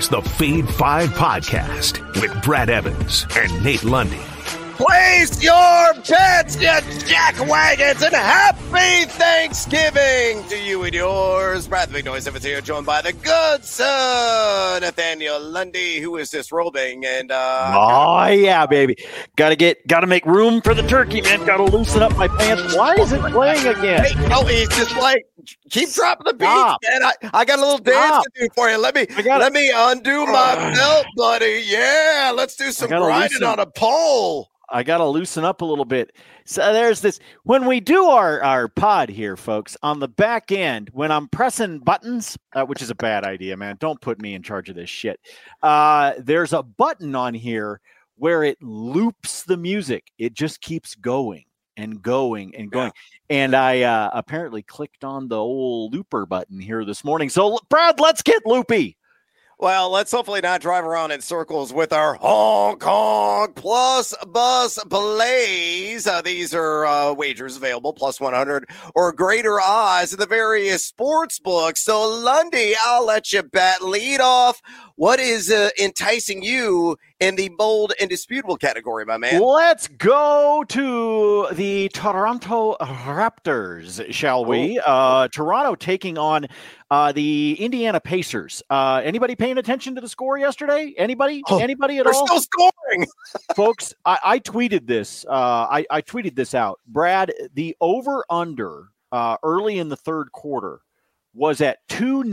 is the Fade 5 Podcast with Brad Evans and Nate Lundy. Place your bets, you jackwagons, and happy Thanksgiving to you and yours. Brad the Big Noise Evans here, joined by the good son, Nathaniel Lundy, who is disrobing. And oh yeah, baby, gotta make room for the turkey, man. Gotta loosen up my pants. Why is it playing again? Hey, no, he's just like, keep dropping the beats, man. I got a little dance to do for you. Let me undo my belt, buddy. Yeah, let's do some grinding on a pole. I got to loosen up a little bit. So there's this, when we do our pod here, folks, on the back end, when I'm pressing buttons, which is a bad idea, man. Don't put me in charge of this shit. There's a button on here where it loops the music. It just keeps going and going and going. Yeah. And I apparently clicked on the old looper button here this morning. So, Brad, let's get loopy. Well, let's hopefully not drive around in circles with our Hong Kong Plus Bus plays. These are wagers available, plus 100 or greater odds in the various sports books. So, Lundy, I'll let you bat lead off. What is enticing you in the bold, indisputable category, my man? Let's go to the Toronto Raptors, shall we? Toronto taking on the Indiana Pacers. Anybody paying attention to the score yesterday? Anybody? Anybody at all? We're still scoring. Folks, I tweeted this. I tweeted this out. Brad, the over-under early in the third quarter was at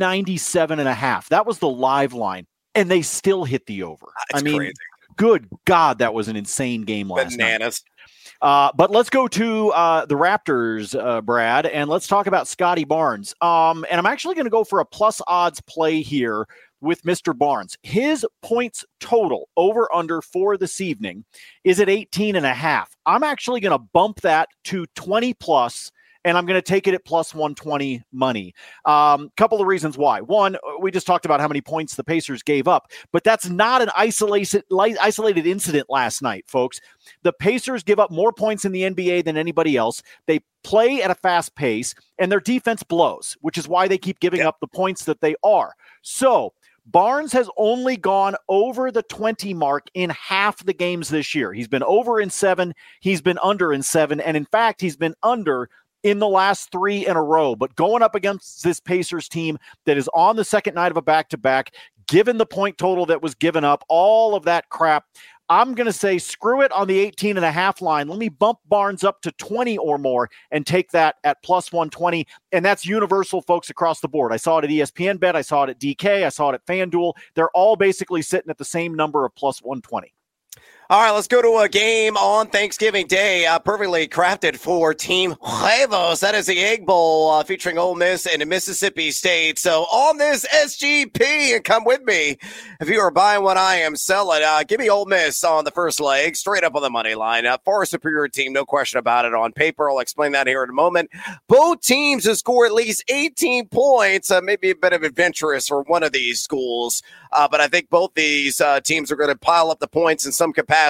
297.5. That was the live line. And they still hit the over. That's crazy. Good God, that was an insane game last night. But let's go to the Raptors, Brad, and let's talk about Scotty Barnes. And I'm actually going to go for a plus odds play here with Mr. Barnes. His points total over under for this evening is at 18.5. I'm actually going to bump that to 20 plus. And I'm going to take it at plus 120 money. Couple of reasons why. One, we just talked about how many points the Pacers gave up, but that's not an isolated incident last night, folks. The Pacers give up more points in the NBA than anybody else. They play at a fast pace, and their defense blows, which is why they keep giving up the points that they are. So Barnes has only gone over the 20 mark in half the games this year. He's been over in 7. He's been under in 7. And in fact, he's been under in the last 3 in a row. But going up against this Pacers team that is on the second night of a back-to-back, given the point total that was given up, all of that crap, I'm going to say screw it on the 18.5 line. Let me bump Barnes up to 20 or more and take that at plus 120. And that's universal, folks, across the board. I saw it at ESPN Bet. I saw it at DK. I saw it at FanDuel. They're all basically sitting at the same number of plus 120. All right, let's go to a game on Thanksgiving Day, perfectly crafted for Team Huevos. That is the Egg Bowl featuring Ole Miss and Mississippi State. So on this SGP, and come with me, if you are buying what I am selling, give me Ole Miss on the first leg, straight up on the money line. Far superior team, no question about it on paper. I'll explain that here in a moment. Both teams have scored at least 18 points, maybe a bit of adventurous for one of these schools. But I think both these teams are going to pile up the points in some capacity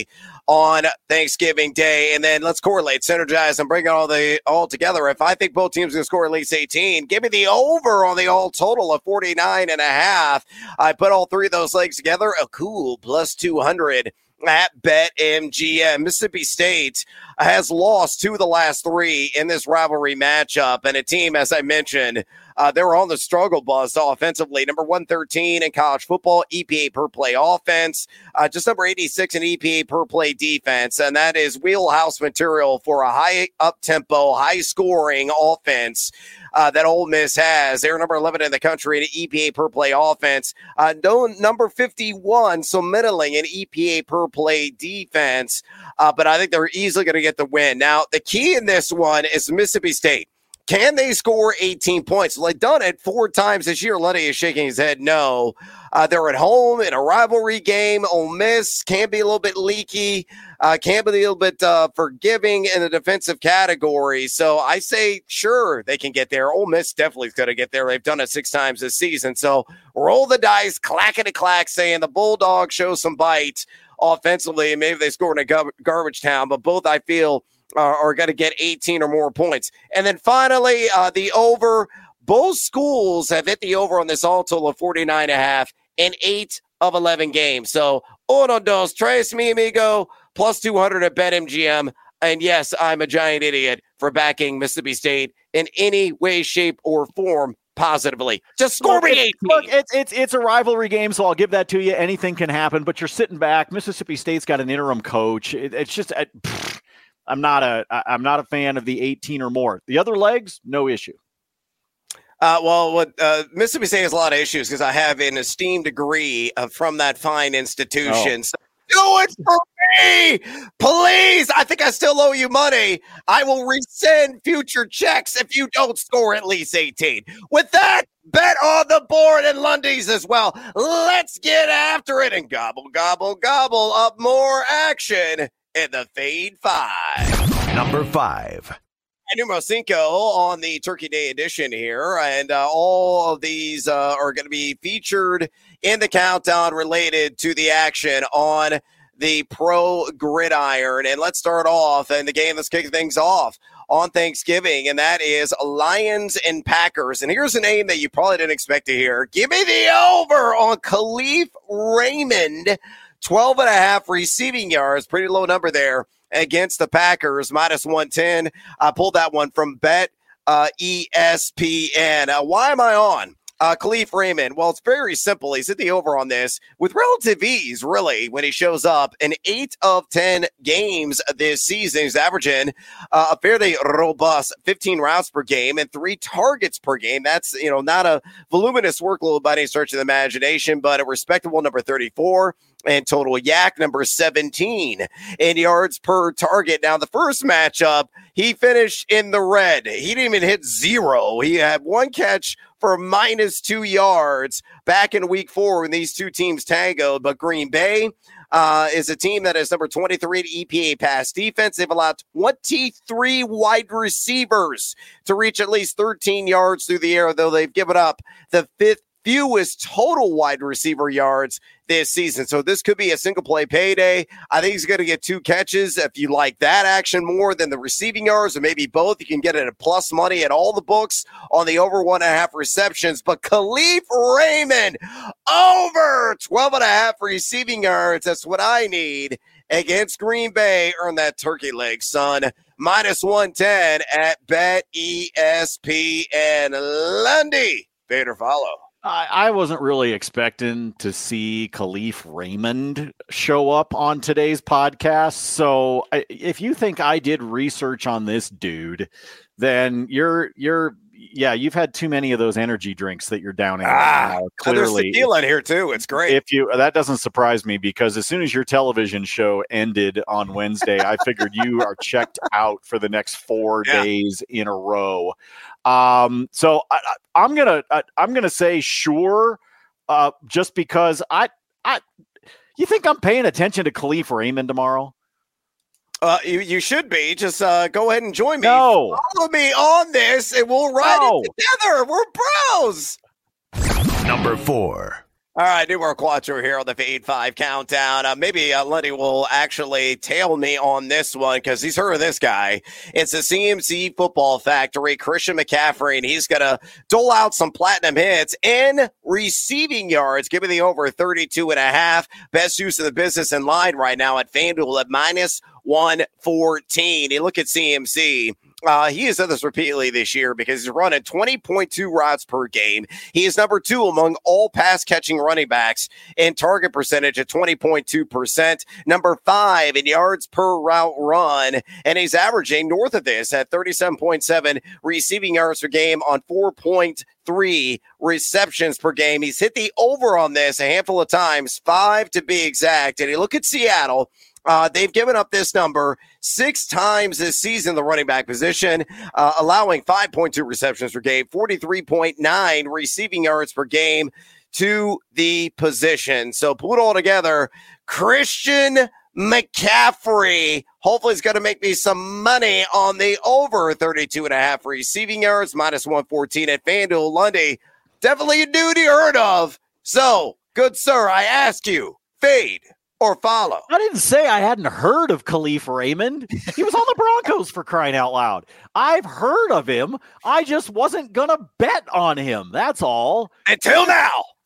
on Thanksgiving Day. And then let's correlate, synergize, and bring it all together. If I think both teams are going to score at least 18, give me the over on the all total of 49.5. I put all three of those legs together, a cool plus 200 at BetMGM. Mississippi State has lost 2 of the last 3 in this rivalry matchup, and a team, as I mentioned, they were on the struggle bus offensively. Number 113 in college football, EPA per play offense, just number 86 in EPA per play defense, and that is wheelhouse material for a high up-tempo, high-scoring offense that Ole Miss has. They're number 11 in the country in EPA per play offense. Number 51, so middling in EPA per play defense, but I think they're easily going to get the win. Now, the key in this one is Mississippi State. Can they score 18 points? Well, they've done it 4 times this year. Letty is shaking his head no. They're at home in a rivalry game. Ole Miss can be a little bit leaky, can be a little bit forgiving in the defensive category. So I say, sure, they can get there. Ole Miss definitely is going to get there. They've done it 6 times this season. So roll the dice, clackety-clack, saying the Bulldogs show some bite offensively, and maybe they score in a garbage town. But both, I feel, are going to get 18 or more points. And then finally, the over. Both schools have hit the over on this all total of 49.5 in 8 of 11 games. So, 1, 2, 3, mi amigo, plus 200 at BetMGM. And yes, I'm a giant idiot for backing Mississippi State in any way, shape, or form positively. Just score me 18. Look, it's a rivalry game, so I'll give that to you. Anything can happen, but you're sitting back. Mississippi State's got an interim coach. It's just I'm not a fan of the 18 or more. The other legs, no issue. Mississippi State has a lot of issues because I have an esteemed degree from that fine institution. So do it for me, please. I think I still owe you money. I will rescind future checks if you don't score at least 18. With that, bet on the board and Lundy's as well. Let's get after it and gobble, gobble, gobble up more action in the Fade 5. Number 5. Numero 5 on the Turkey Day edition here, and all of these are going to be featured in the countdown related to the action on the Pro Gridiron. And let's start off in the game that's kicking things off on Thanksgiving, and that is Lions and Packers. And here's a name that you probably didn't expect to hear. Give me the over on Khalif Raymond, 12.5 receiving yards, pretty low number there against the Packers, minus 110. I pulled that one from Bet ESPN. Why am I on Khalif Raymond? Well, it's very simple. He's hit the over on this with relative ease, really, when he shows up. In 8 of 10 games this season, he's averaging a fairly robust 15 routes per game and 3 targets per game. That's, not a voluminous workload by any stretch of the imagination, but a respectable number 34. And total yak, number 17 in yards per target. Now, the first matchup, he finished in the red. He didn't even hit 0. He had 1 catch for minus 2 yards back in week 4 when these two teams tangoed. But Green Bay is a team that is number 23 to EPA pass defense. They've allowed 23 wide receivers to reach at least 13 yards through the air, though they've given up the 5th fewest total wide receiver yards this season. So this could be a single play payday. I think he's going to get 2 catches. If you like that action more than the receiving yards, or maybe both, you can get it at plus money at all the books on the over 1.5 receptions. But Khalif Raymond over 12.5 receiving yards. That's what I need against Green Bay. Earn that turkey leg, son. Minus 110 at Bet ESPN. Lundy, fade or follow? I wasn't really expecting to see Khalif Raymond show up on today's podcast. So if you think I did research on this dude, then you've had too many of those energy drinks that you're downing. Clearly, there's tequila in here too. It's great. That doesn't surprise me, because as soon as your television show ended on Wednesday, I figured you are checked out for the next 4 days in a row. So I'm gonna say sure, just because you think I'm paying attention to Khalif Raymond tomorrow? You should be. Just go ahead and join me. No. Follow me on this, and we'll ride it together. We're bros. Number 4. All right, numero 4 here on the Fade 5 countdown. Maybe Lenny will actually tail me on this one because he's heard of this guy. It's the CMC Football Factory, Christian McCaffrey, and he's going to dole out some platinum hits in receiving yards. Give me the over 32.5. Best use of the business in line right now at FanDuel at minus 114. You look at CMC. He has done this repeatedly this year because he's running 20.2 routes per game. He is number 2 among all pass-catching running backs in target percentage at 20.2%. Number 5 in yards per route run, and he's averaging north of this at 37.7 receiving yards per game on 4.3 receptions per game. He's hit the over on this a handful of times, 5 to be exact. And you look at Seattle. They've given up this number 6 times this season, the running back position, allowing 5.2 receptions per game, 43.9 receiving yards per game to the position. So put it all together, Christian McCaffrey hopefully is going to make me some money on the over 32.5 receiving yards, minus 114 at FanDuel. Lundy, definitely a dude you heard of. So, good sir, I ask you, fade or follow? I didn't say I hadn't heard of Khalif Raymond. He was on the Broncos, for crying out loud. I've heard of him. I just wasn't going to bet on him. That's all. Until now.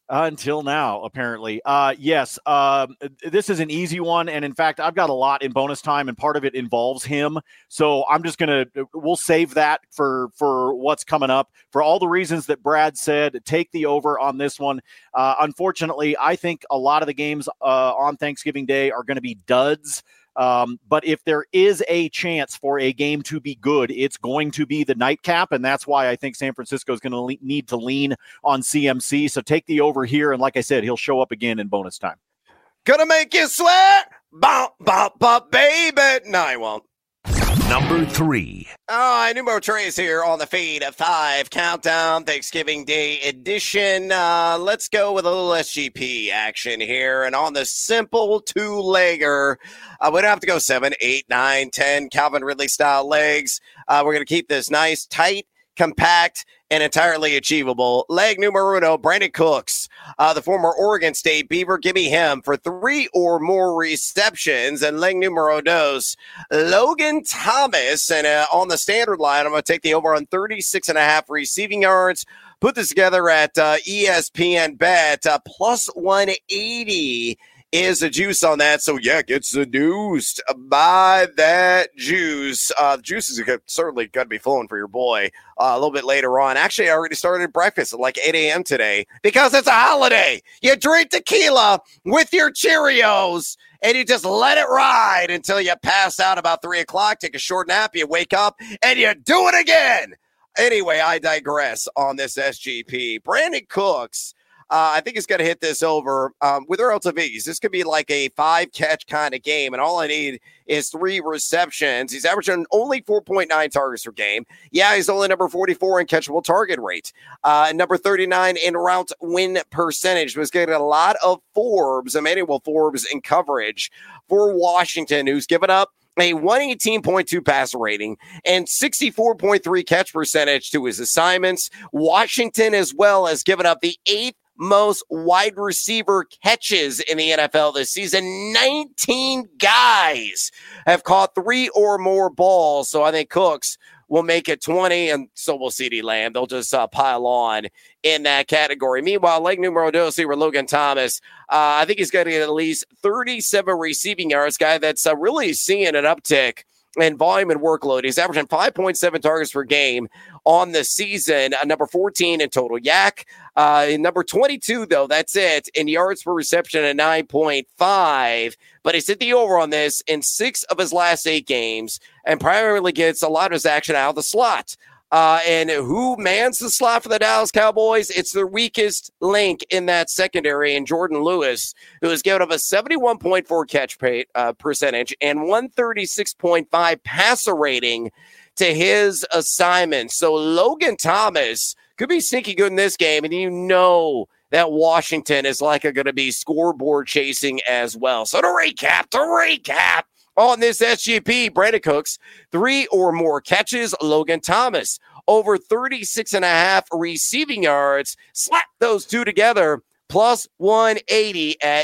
Until now, apparently. Yes, this is an easy one. And in fact, I've got a lot in bonus time, and part of it involves him. So I'm just we'll save that for what's coming up. For all the reasons that Brad said, take the over on this one. Unfortunately, I think a lot of the games on Thanksgiving Day are going to be duds. But if there is a chance for a game to be good, it's going to be the nightcap, and that's why I think San Francisco is going to need to lean on CMC. So take the over here, and like I said, he'll show up again in bonus time. Gonna make you sweat, bop, bop, bop, baby. No, I won't. Number 3. All right, Numero Tres here on the Fade at 5 Countdown Thanksgiving Day edition. Let's go with a little SGP action here. And on the simple 2-legger, we don't have to go 7, 8, 9, 10 Calvin Ridley style legs. We're going to keep this nice, tight, compact, and entirely achievable. Leg numero uno, Brandin Cooks, the former Oregon State Beaver. Give me him for 3 or more receptions. And leg numero dos, Logan Thomas. And on the standard line, I'm going to take the over on 36.5 receiving yards. Put this together at ESPN Bet, plus 180. Is the juice on that. So, yeah, get seduced by that juice. Juice is certainly going to be flowing for your boy a little bit later on. Actually, I already started breakfast at like 8 a.m. today because it's a holiday. You drink tequila with your Cheerios, and you just let it ride until you pass out about 3 o'clock, take a short nap, you wake up, and you do it again. Anyway, I digress on this SGP. Brandin Cooks, I think he's going to hit this over with relativities. This could be like a 5-catch kind of game, and all I need is 3 receptions. He's averaging only 4.9 targets per game. Yeah, he's only number 44 in catchable target rate, number 39 in route win percentage. Was getting a lot of Forbes, Emmanuel Forbes, in coverage for Washington, who's given up a 118.2 passer rating and 64.3 catch percentage to his assignments. Washington as well has given up the 8th most wide receiver catches in the NFL this season. 19 guys have caught 3 or more balls. So I think Cooks will make it 20, and so will CeeDee Lamb. They'll just pile on in that category. Meanwhile, leg numero dos here with Logan Thomas. I think he's going to get at least 37 receiving yards. Guy that's really seeing an uptick in volume and workload. He's averaging 5.7 targets per game on the season, number 14 in total yak. Number 22, though, that's it, in yards per reception at 9.5. But he's hit the over on this in 6 of his last 8 games and primarily gets a lot of his action out of the slot. And who mans the slot for the Dallas Cowboys? It's their weakest link in that secondary, and Jordan Lewis, who has given up a 71.4 catch percentage and 136.5 passer rating to his assignment. So Logan Thomas could be sneaky good in this game, and you know that Washington is likely going to be scoreboard chasing as well. So to recap, on this SGP, Brandin Cooks, 3 or more catches. Logan Thomas, over 36.5 receiving yards. Slap those two together, plus 180 at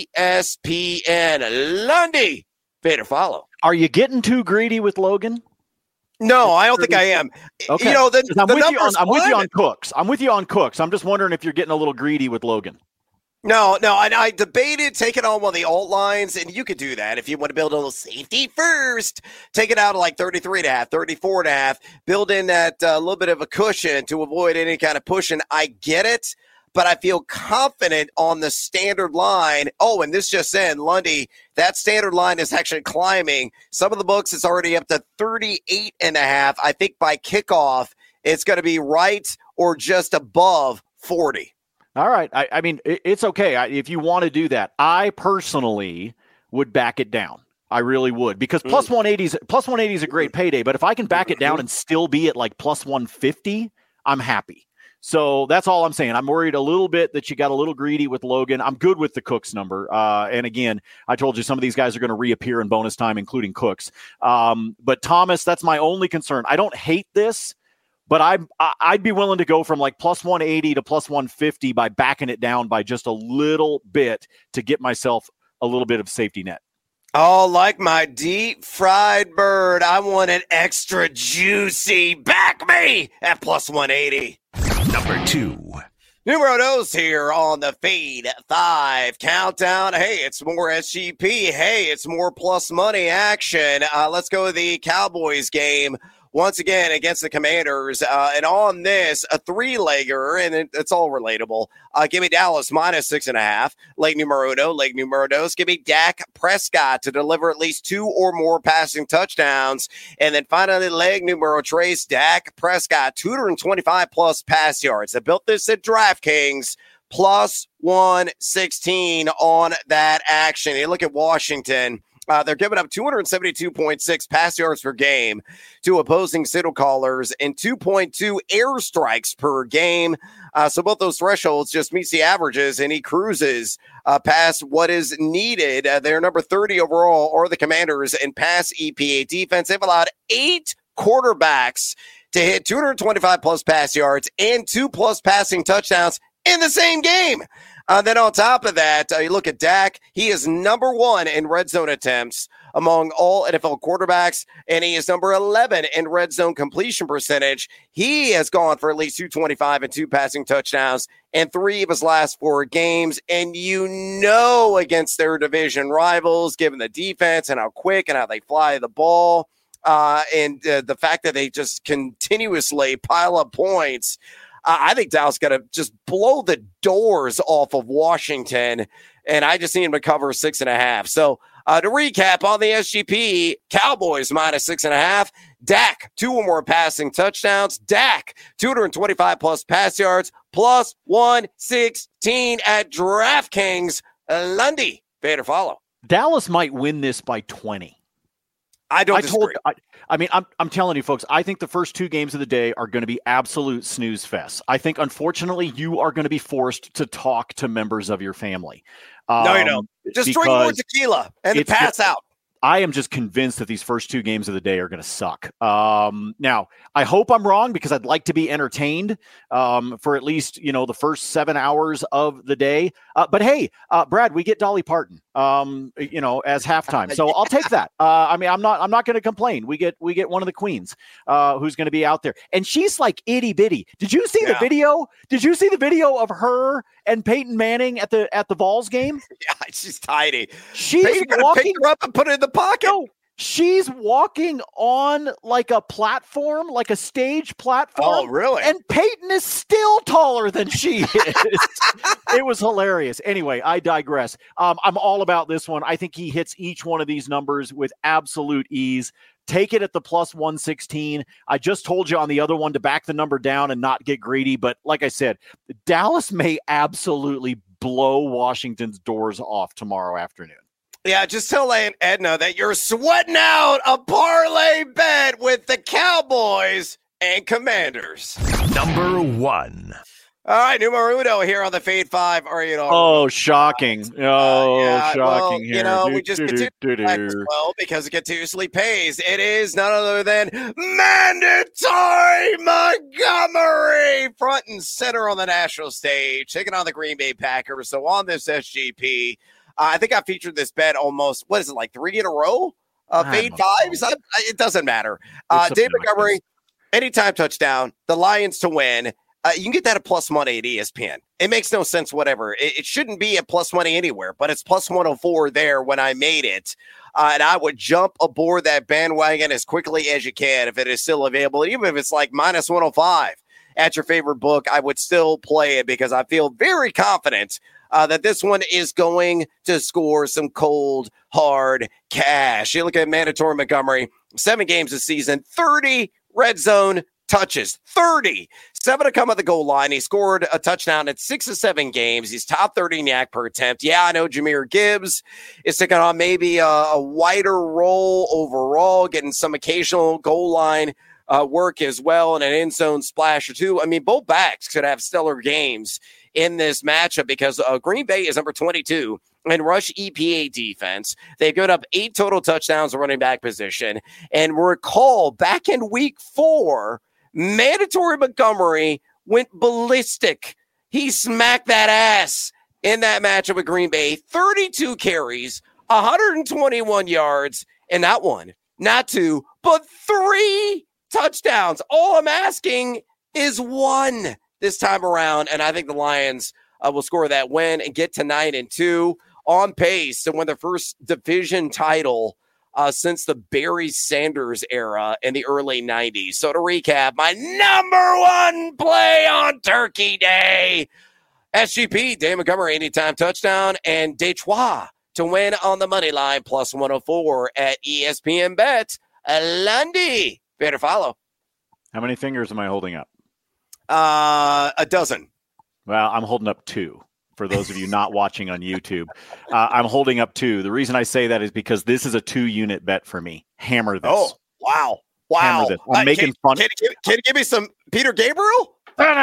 ESPN. Lundy, pay to follow. Are you getting too greedy with Logan? No, I don't think I am. Okay. You know, I'm with you on Cooks. I'm with you on Cooks. I'm just wondering if you're getting a little greedy with Logan. No, I debated taking on one of the alt lines, and you could do that if you want to build a little safety first. Take it out to like 33.5, 34.5, build in that little bit of a cushion to avoid any kind of pushing. I get it, but I feel confident on the standard line. Oh, and this just in, Lundy, that standard line is actually climbing. Some of the books, it's already up to 38.5. I think by kickoff, it's going to be right or just above 40. All right. I mean, it's okay if you want to do that. I personally would back it down. I really would, because plus 180 is a great payday. But if I can back it down and still be at like plus 150, I'm happy. So that's all I'm saying. I'm worried a little bit that you got a little greedy with Logan. I'm good with the Cooks number. And again, I told you some of these guys are going to reappear in bonus time, including Cooks. But Thomas, that's my only concern. I don't hate this, but I'd be willing to go from like plus 180 to plus 150 by backing it down by just a little bit to get myself a little bit of safety net. Oh, like my deep fried bird, I want it extra juicy. Back me at plus 180. Number 2. Numero dos here on the Fade 5 Countdown. Hey, it's more SGP. Hey, it's more plus money action. Let's go to the Cowboys game once again against the Commanders. And on this, a three-legger, and it's all relatable. Give me Dallas minus 6.5. Leg numero dos. Give me Dak Prescott to deliver at least 2 or more passing touchdowns. And then finally, leg numero tres, Dak Prescott, 225 plus pass yards. I built this at DraftKings. Plus 116 on that action. You look at Washington. They're giving up 272.6 pass yards per game to opposing signal callers and 2.2 airstrikes per game. So both those thresholds just meets the averages, and he cruises past what is needed. They're number 30 overall, or the Commanders, in pass EPA defense. They've allowed 8 quarterbacks to hit 225 plus pass yards and 2 plus passing touchdowns in the same game. Then on top of that, you look at Dak. He is number 1 in red zone attempts among all NFL quarterbacks, and he is number 11 in red zone completion percentage. He has gone for at least 225 and 2 passing touchdowns in 3 of his last 4 games. And against their division rivals, given the defense and how quick and how they fly the ball, and the fact that they just continuously pile up points, I think Dallas got to just blow the doors off of Washington, and I just need him to cover 6.5. So to recap on the SGP, Cowboys minus 6.5. Dak, 2 or more passing touchdowns. Dak, 225 plus pass yards, plus 116 at DraftKings. Lundy, fade or follow. Dallas might win this by 20. I don't disagree. I'm telling you, folks, I think the first 2 games of the day are going to be absolute snooze fests. I think, unfortunately, you are going to be forced to talk to members of your family. No, you don't. Just drink more tequila and pass out. I am just convinced that these first 2 games of the day are going to suck. Now, I hope I'm wrong, because I'd like to be entertained for at least, the first 7 hours of the day. But hey, Brad, we get Dolly Parton, as halftime. So I'll take that. I'm not going to complain. We get one of the queens who's going to be out there, and she's like itty bitty. Did you see the video? Did you see the video of her and Peyton Manning at the Vols game? Yeah, she's tiny. She's walking, pick her up and put her in the pocket. No, she's walking on like a platform, like a stage platform. Oh, really? And Peyton is still taller than she is. It was hilarious. Anyway, I digress. I'm all about this one. I think he hits each one of these numbers with absolute ease. Take it at the plus 116. I just told you on the other one to back the number down and not get greedy. But like I said, Dallas may absolutely blow Washington's doors off tomorrow afternoon. Yeah, just tell Aunt Edna that you're sweating out a parlay bet with the Cowboys and Commanders. Number 1. All right, numero uno here on the Fade 5. Shocking. Shocking well, here. We just continue as well because it continuously pays. It is none other than Mandatory Montgomery, front and center on the national stage, taking on the Green Bay Packers. So on this SGP, I think I featured this bet almost, 3 in a row? Fade 5s? It doesn't matter. David Montgomery, anytime touchdown, the Lions to win. You can get that at plus money at ESPN. It makes no sense, whatever. It shouldn't be at plus money anywhere, but it's plus 104 there when I made it. And I would jump aboard that bandwagon as quickly as you can if it is still available. And even if it's like minus 105 at your favorite book, I would still play it because I feel very confident that this one is going to score some cold, hard cash. You look at Mandatory Montgomery, 7 games this season, 30 red zone touches, 30. 7 to come at the goal line. He scored a touchdown at 6 of 7 games. He's top 30 in yak per attempt. Yeah, I know Jahmyr Gibbs is taking on maybe a wider role overall, getting some occasional goal line work as well, and an end zone splash or 2. I mean, both backs could have stellar games in this matchup because Green Bay is number 22 in rush EPA defense. They've given up 8 total touchdowns at running back position. And recall, back in week 4, Mandatory Montgomery went ballistic. He smacked that ass in that matchup with Green Bay. 32 carries, 121 yards, and not 1, not 2, but 3 touchdowns. All I'm asking is 1. this time around, and I think the Lions will score that win and get to 9-2, on pace to win the first division title since the Barry Sanders era in the early 90s. So to recap, my number one play on Turkey Day, SGP, Dave Montgomery, anytime touchdown, and Detroit to win on the money line, plus 104 at ESPN Bet. Lundy, better follow. How many fingers am I holding up? A dozen. Well, I'm holding up 2. For those of you not watching on YouTube, I'm holding up 2. The reason I say that is because this is a 2-unit bet for me. Hammer this. Oh, wow. Hammer this. I'm making fun. Can you give me some Peter Gabriel?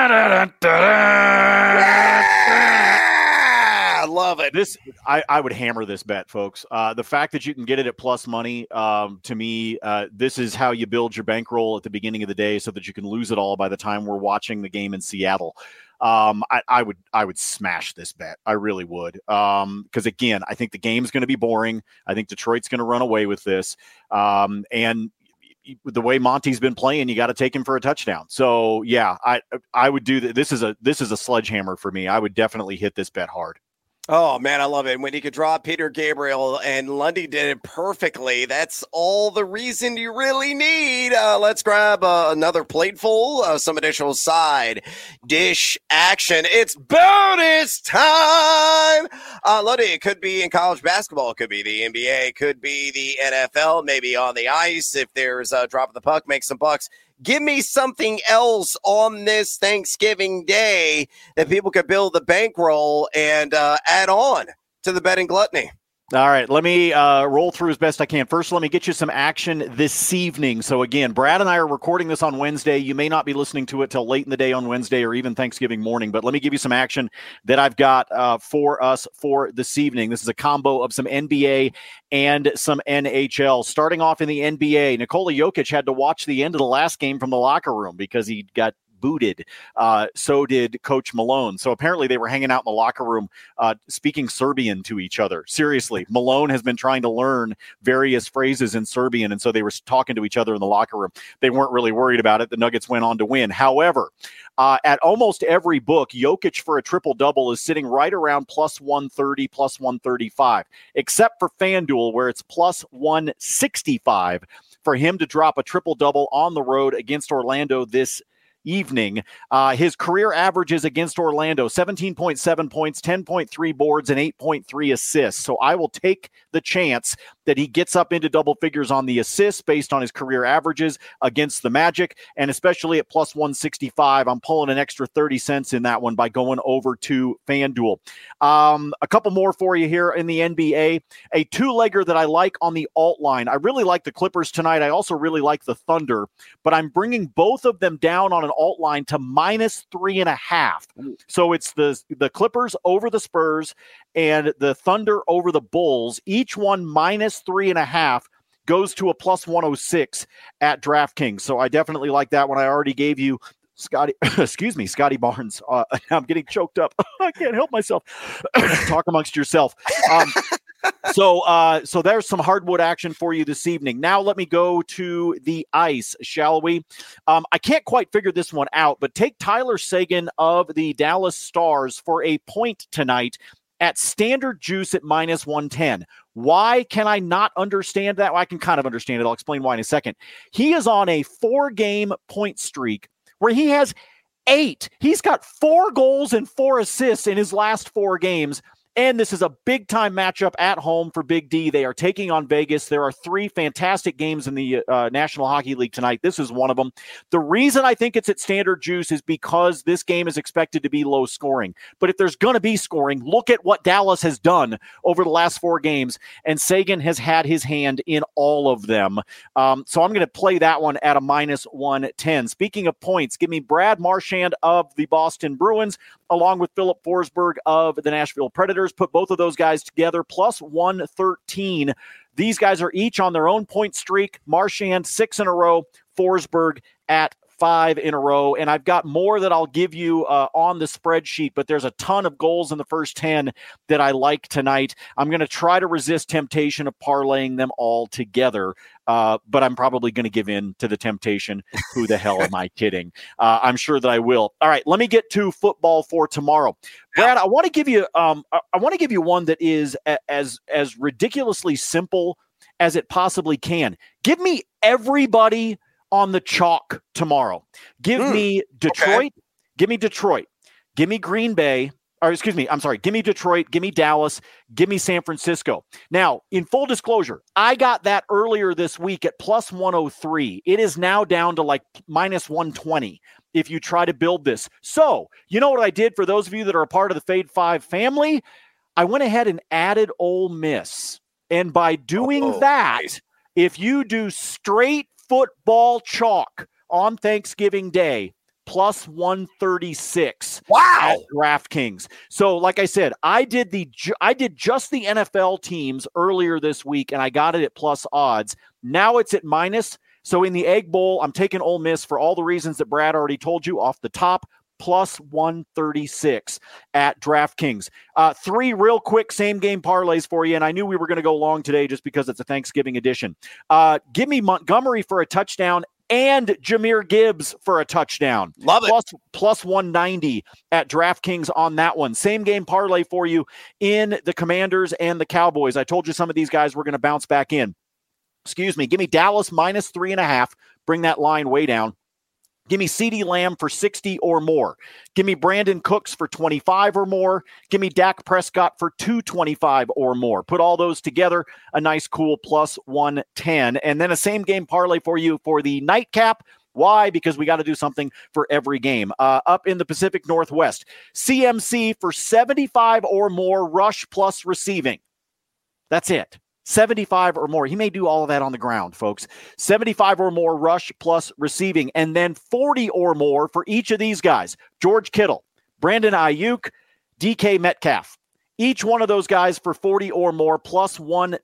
I love it. I would hammer this bet, folks. The fact that you can get it at plus money, to me, this is how you build your bankroll at the beginning of the day so that you can lose it all by the time we're watching the game in Seattle. I would smash this bet. I really would. Because again, I think the game's going to be boring. I think Detroit's going to run away with this. And the way Monty's been playing, you got to take him for a touchdown. So yeah, I would do that. This is a sledgehammer for me. I would definitely hit this bet hard. Oh, man, I love it. When you could draw Peter Gabriel, and Lundy did it perfectly. That's all the reason you really need. Let's grab another plateful, some additional side dish action. It's bonus time. Lundy, it could be in college basketball. It could be the NBA. It could be the NFL, maybe on the ice. If there's a drop of the puck, make some bucks. Give me something else on this Thanksgiving Day that people could build the bankroll and add on to the betting gluttony. All right, let me roll through as best I can. First, let me get you some action this evening. So again, Brad and I are recording this on Wednesday. You may not be listening to it till late in the day on Wednesday or even Thanksgiving morning, but let me give you some action that I've got for us for this evening. This is a combo of some NBA and some NHL. Starting off in the NBA, Nikola Jokic had to watch the end of the last game from the locker room because he got booted. So did Coach Malone. So apparently they were hanging out in the locker room speaking Serbian to each other. Seriously, Malone has been trying to learn various phrases in Serbian, and so they were talking to each other in the locker room. They weren't really worried about it. The Nuggets went on to win. However, at almost every book, Jokic for a triple-double is sitting right around plus 130, plus 135, except for FanDuel, where it's plus 165 for him to drop a triple-double on the road against Orlando this evening. His career averages against Orlando, 17.7 points, 10.3 boards, and 8.3 assists. So I will take the chance that he gets up into double figures on the assists based on his career averages against the Magic, and especially at plus 165, I'm pulling an extra 30 cents in that one by going over to FanDuel. A couple more for you here in the NBA. A two-legger that I like on the alt line. I really like the Clippers tonight. I also really like the Thunder, but I'm bringing both of them down on an alt line to minus 3.5. So it's the Clippers over the Spurs and the Thunder over the Bulls. Each one minus 3.5 goes to a plus 106 at DraftKings. So I definitely like that one. I already gave you Scotty Barnes. I'm getting choked up. I can't help myself. Talk amongst yourself. So there's some hardwood action for you this evening. Now let me go to the ice, shall we? I can't quite figure this one out, but take Tyler Seguin of the Dallas Stars for a point tonight at standard juice at minus 110. Why can I not understand that? Well, I can kind of understand it. I'll explain why in a second. He is on a 4-game point streak where he has 8. He's got 4 goals and 4 assists in his last 4 games. And this is a big-time matchup at home for Big D. They are taking on Vegas. There are 3 fantastic games in the National Hockey League tonight. This is one of them. The reason I think it's at standard juice is because this game is expected to be low scoring. But if there's going to be scoring, look at what Dallas has done over the last 4 games, and Seguin has had his hand in all of them. So I'm going to play that one at a minus 110. Speaking of points, give me Brad Marchand of the Boston Bruins along with Philip Forsberg of the Nashville Predators. Put both of those guys together, plus 113. These guys are each on their own point streak. Marchand 6 in a row, Forsberg at 5 in a row, and I've got more that I'll give you on the spreadsheet, but there's a ton of goals in the first 10 that I like tonight. I'm going to try to resist temptation of parlaying them all together, but I'm probably going to give in to the temptation. Who the hell am I kidding? I'm sure that I will. All right, let me get to football for tomorrow. Brad, I want to give you one that is as ridiculously simple as it possibly can. Give me everybody on the chalk tomorrow. Give me Detroit. Okay. Give me Detroit. Give me Green Bay. Or excuse me, I'm sorry. Give me Detroit. Give me Dallas. Give me San Francisco. Now, in full disclosure, I got that earlier this week at plus 103. It is now down to like minus 120 if you try to build this. So, you know what I did for those of you that are a part of the Fade 5 family? I went ahead and added Ole Miss. And by doing that, if you do straight football chalk on Thanksgiving Day, plus 136. Wow. At DraftKings. So, like I said, I did just the NFL teams earlier this week, and I got it at plus odds. Now it's at minus. So in the Egg Bowl, I'm taking Ole Miss for all the reasons that Brad already told you off the top. Plus 136 at DraftKings. 3 real quick same-game parlays for you, and I knew we were going to go long today just because it's a Thanksgiving edition. Give me Montgomery for a touchdown and Jahmyr Gibbs for a touchdown. Love it. Plus 190 at DraftKings on that one. Same-game parlay for you in the Commanders and the Cowboys. I told you some of these guys were going to bounce back in. Excuse me. Give me Dallas minus 3.5. Bring that line way down. Give me CeeDee Lamb for 60 or more. Give me Brandon Cooks for 25 or more. Give me Dak Prescott for 225 or more. Put all those together, a nice, cool plus 110. And then a same-game parlay for you for the nightcap. Why? Because we got to do something for every game. Up in the Pacific Northwest, CMC for 75 or more rush plus receiving. That's it. 75 or more. He may do all of that on the ground, folks. 75 or more rush plus receiving, and then 40 or more for each of these guys. George Kittle, Brandon Ayuk, DK Metcalf. Each one of those guys for 40 or more plus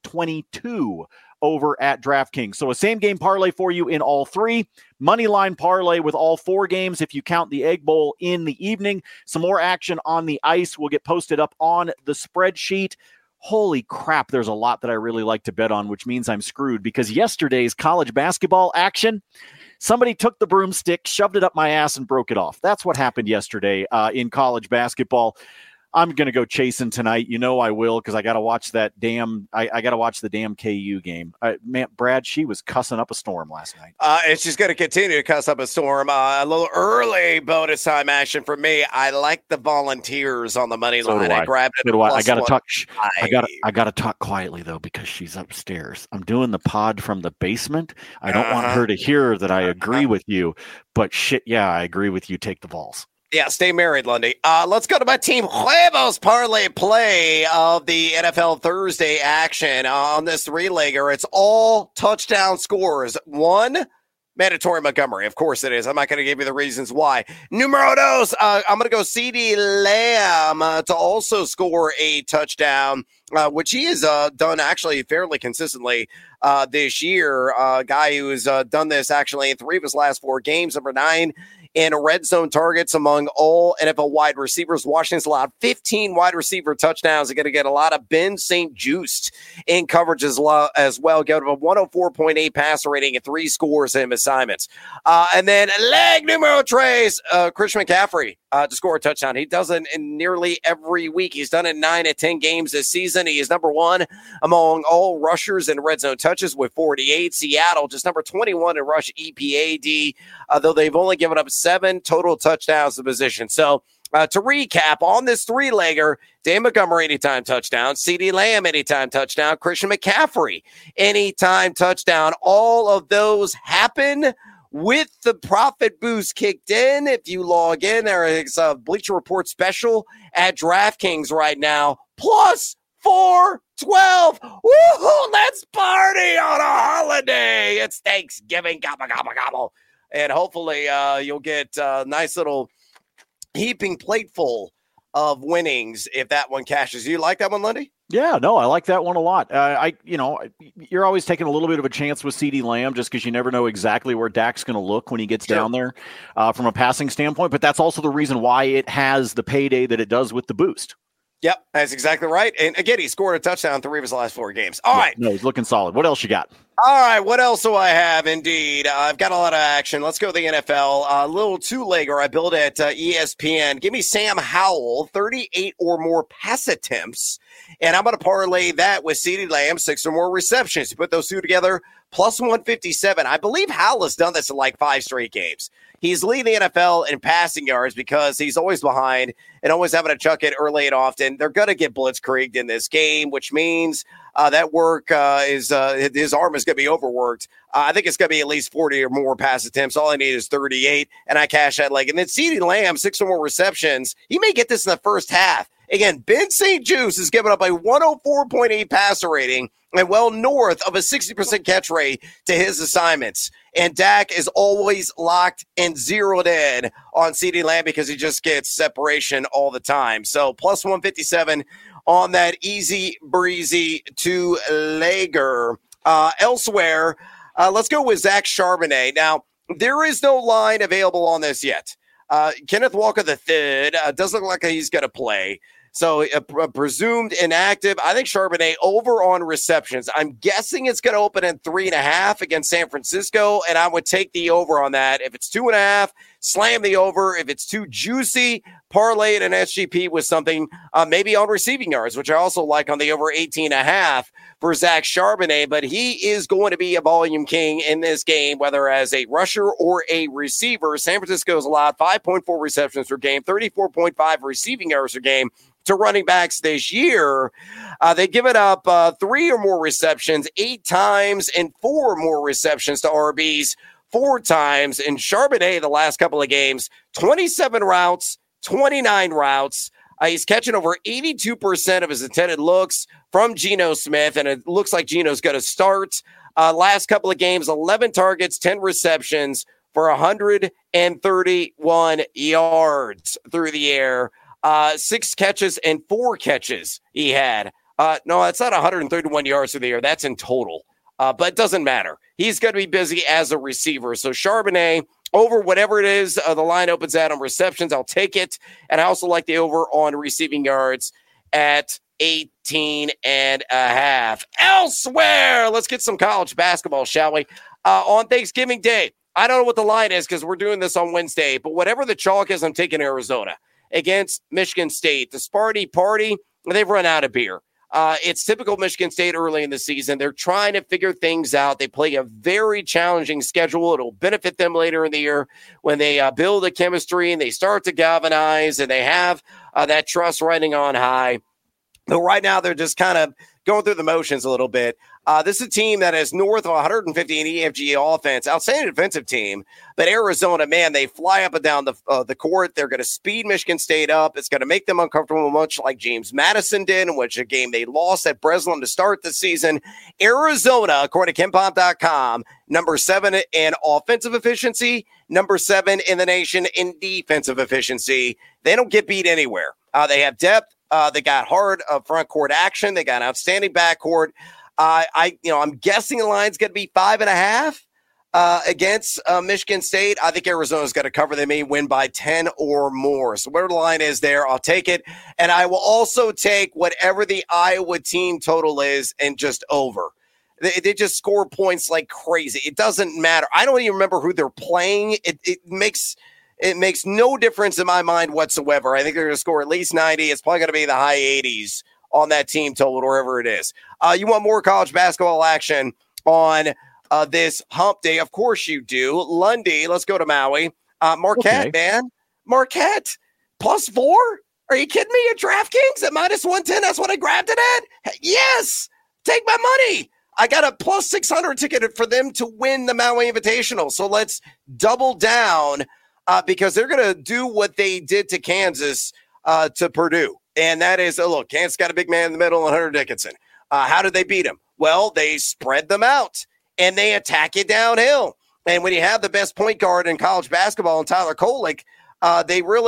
122 over at DraftKings. So a same-game parlay for you in all 3. Moneyline parlay with all 4 games if you count the Egg Bowl in the evening. Some more action on the ice will get posted up on the spreadsheet. Holy crap, there's a lot that I really like to bet on, which means I'm screwed because yesterday's college basketball action, somebody took the broomstick, shoved it up my ass, and broke it off. That's what happened yesterday in college basketball. I'm going to go chasing tonight. You know I will because I got to watch that damn I got to watch the damn KU game. Man, Brad, she was cussing up a storm last night. And she's going to continue to cuss up a storm. A little early bonus time action for me. I like the Volunteers on the money line. I grabbed it. I got to talk. I got to talk quietly though because she's upstairs. I'm doing the pod from the basement. I don't want her to hear that I agree with you, but shit, yeah, I agree with you. Take the Vols. Yeah, stay married, Lundy. Let's go to my Team Huevos parlay play of the NFL Thursday action on this 3-legger. It's all touchdown scores. 1, mandatory Montgomery. Of course it is. I'm not going to give you the reasons why. Numero dos, I'm going to go CeeDee Lamb to also score a touchdown, which he has done actually fairly consistently this year. A guy who's done this actually in 3 of his last 4 games. Number 9. In red zone targets among all NFL wide receivers. Washington's allowed 15 wide receiver touchdowns. They're going to get a lot of Ben St. Juste in coverage as well. Get a 104.8 passer rating and 3 scores in assignments. And then leg numero tres, Christian McCaffrey to score a touchdown. He does it in nearly every week. He's done it 9 of 10 games this season. He is number 1 among all rushers in red zone touches with 48. Seattle just number 21 in rush EPAD, though they've only given up 7 total touchdowns to position. So to recap on this 3-legger, Dave Montgomery anytime touchdown, CeeDee Lamb anytime touchdown, Christian McCaffrey anytime touchdown. All of those happen with the profit boost kicked in. If you log in, there is a Bleacher Report special at DraftKings right now. Plus 412. Woohoo! Let's party on a holiday. It's Thanksgiving. Gobble, gobble, gobble. And hopefully you'll get a nice little heaping plateful of winnings if that one cashes. You like that one, Lundy? Yeah, no, I like that one a lot. You're always taking a little bit of a chance with CeeDee Lamb just because you never know exactly where Dak's going to look when he gets down there from a passing standpoint. But that's also the reason why it has the payday that it does with the boost. Yep, that's exactly right. And again, he scored a touchdown in 3 of his last 4 games. All right. No, he's looking solid. What else you got? All right, what else do I have? Indeed, I've got a lot of action. Let's go to the NFL. A little two-legger I built at ESPN. Give me Sam Howell, 38 or more pass attempts, and I'm going to parlay that with CeeDee Lamb, 6 or more receptions. You put those two together, plus 157. I believe Howell has done this in like 5 straight games. He's leading the NFL in passing yards because he's always behind and always having to chuck it early and often. They're going to get blitzkrieged in this game, which means that work is his arm is going to be overworked. I think it's going to be at least 40 or more pass attempts. All I need is 38, and I cash that leg. And then CeeDee Lamb, 6 or more receptions. He may get this in the first half. Again, Ben St. Juste has given up a 104.8 passer rating and well north of a 60% catch rate to his assignments. And Dak is always locked and zeroed in on CeeDee Lamb because he just gets separation all the time. So plus 157 on that easy breezy two-legger. Elsewhere, let's go with Zach Charbonnet. Now, there is no line available on this yet. Kenneth Walker III doesn't look like he's going to play. So presumed inactive. I think Charbonnet over on receptions. I'm guessing it's going to open in 3.5 against San Francisco, and I would take the over on that. If it's 2.5, slam the over. If it's too juicy, parlay it in SGP with something maybe on receiving yards, which I also like on the over 18.5 for Zach Charbonnet. But he is going to be a volume king in this game, whether as a rusher or a receiver. San Francisco's allowed 5.4 receptions per game, 34.5 receiving yards per game to running backs this year. They've given up 3 or more receptions 8 times and 4 or more receptions to RBs 4 times. And Charbonnet, the last couple of games, 27 routes, 29 routes. He's catching over 82% of his intended looks from Geno Smith, and it looks like Geno's going to start. Last couple of games, 11 targets, 10 receptions for 131 yards through the air. 6 catches and 4 catches he had. No, it's not 131 yards through the air. That's in total. But it doesn't matter. He's going to be busy as a receiver. So Charbonnet, over whatever it is, the line opens out on receptions. I'll take it. And I also like the over on receiving yards at 18.5. Elsewhere, let's get some college basketball, shall we? On Thanksgiving Day, I don't know what the line is because we're doing this on Wednesday, but whatever the chalk is, I'm taking Arizona against Michigan State. The Sparty Party, they've run out of beer. It's typical Michigan State early in the season. They're trying to figure things out. They play a very challenging schedule. It'll benefit them later in the year when they build a chemistry and they start to galvanize and they have that trust riding on high. Though right now they're just kind of going through the motions a little bit. This is a team that is north of 150 in EFG offense, outstanding defensive team. But Arizona, man, they fly up and down the court. They're going to speed Michigan State up. It's going to make them uncomfortable, much like James Madison did, in which a game they lost at Breslin to start the season. Arizona, according to KenPom.com, number 7 in offensive efficiency, number 7 in the nation in defensive efficiency. They don't get beat anywhere. They have depth. They got hard front court action. They got an outstanding backcourt. I'm guessing the line's going to be 5.5 against Michigan State. I think Arizona's going to cover. They may win by 10 or more. So whatever the line is there, I'll take it. And I will also take whatever the Iowa team total is and just over. They just score points like crazy. It doesn't matter. I don't even remember who they're playing. It makes no difference in my mind whatsoever. I think they're going to score at least 90. It's probably going to be in the high 80s on that team total, wherever it is. You want more college basketball action on this hump day? Of course you do. Lundy, let's go to Maui. Marquette, man. Marquette, +4? Are you kidding me? At DraftKings at -110? That's what I grabbed it at? Yes! Take my money! I got a +600 ticket for them to win the Maui Invitational. So let's double down because they're going to do what they did to Kansas to Purdue. And that is, look, Kansas got a big man in the middle and Hunter Dickinson. How did they beat him? Well, they spread them out and they attack it downhill. And when you have the best point guard in college basketball and Tyler Kolek, they really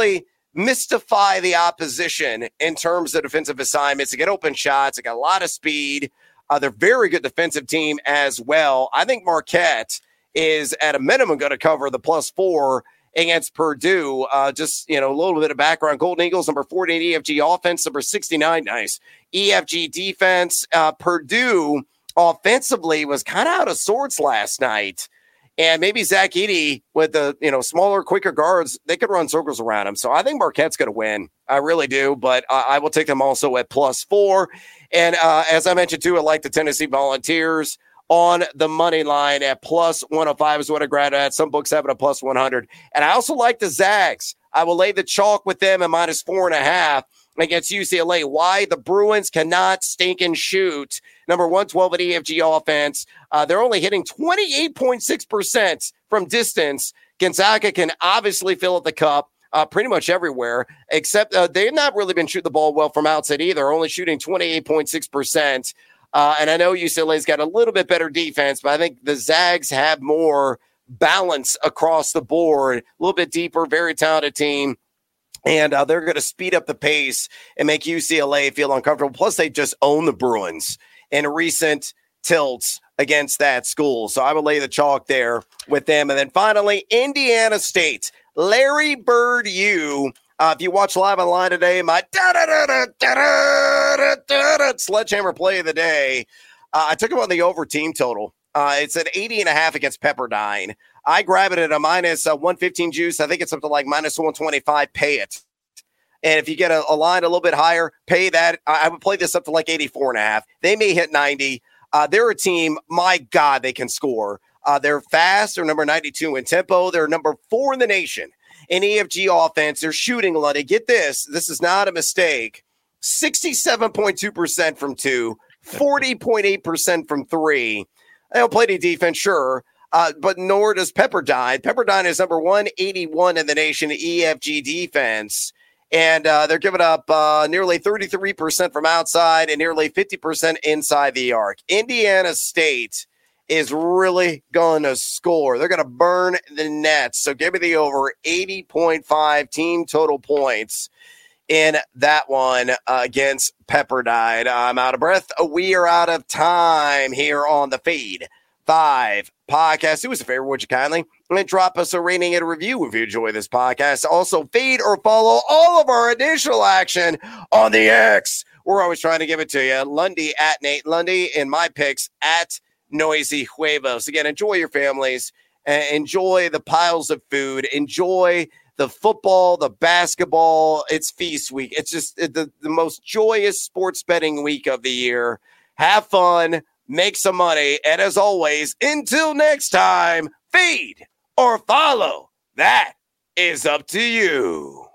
mystify the opposition in terms of defensive assignments. They get open shots. They got a lot of speed. They're a very good defensive team as well. I think Marquette is at a minimum going to cover the +4 against Purdue. Just, a little bit of background. Golden Eagles, number 48 EFG offense, number 69. Nice. EFG defense. Purdue offensively was kind of out of sorts last night. And maybe Zach Edey with the, smaller, quicker guards, they could run circles around him. So I think Marquette's going to win. I really do. But I will take them also at +4. And as I mentioned, too, I like the Tennessee Volunteers on the money line at +105 is what I grabbed at. Some books have it at +100. And I also like the Zags. I will lay the chalk with them at -4.5 against UCLA. Why? The Bruins cannot stink and shoot. Number 112 at EFG offense. They're only hitting 28.6% from distance. Gonzaga can obviously fill up the cup pretty much everywhere, except they've not really been shooting the ball well from outside either, only shooting 28.6%. And I know UCLA's got a little bit better defense, but I think the Zags have more balance across the board, a little bit deeper, very talented team. And they're going to speed up the pace and make UCLA feel uncomfortable. Plus, they just own the Bruins in recent tilts against that school. So I would lay the chalk there with them. And then finally, Indiana State. Larry Bird, if you watch live online today, my sledgehammer play of the day, I took him on the over team total. It's at 80.5 against Pepperdine. I grab it at a -115 juice. I think it's up to like -125. Pay it. And if you get a line a little bit higher, pay that. I would play this up to like 84.5. They may hit 90. They're a team, my God, they can score. They're fast. They're number 92 in tempo. They're number 4 in the nation in EFG offense. They're shooting a lot. Get this. This is not a mistake. 67.2% from 2, 40.8% from 3. They don't play any defense, sure. But nor does Pepperdine. Pepperdine is number 181 in the nation EFG defense. And they're giving up nearly 33% from outside and nearly 50% inside the arc. Indiana State is really going to score. They're going to burn the nets. So give me the over 80.5 team total points in that one against Pepperdine. I'm out of breath. We are out of time here on the Fade 5 podcast. Do us a favor, would you kindly? And drop us a rating and a review if you enjoy this podcast. Also, feed or follow all of our additional action on the X. We're always trying to give it to you. Lundy at Nate Lundy and my picks at Noisy Huevos. Again, enjoy your families. Enjoy the piles of food. Enjoy the football, the basketball. It's feast week. It's just the most joyous sports betting week of the year. Have fun. Make some money. And as always, until next time, feed or follow. That is up to you.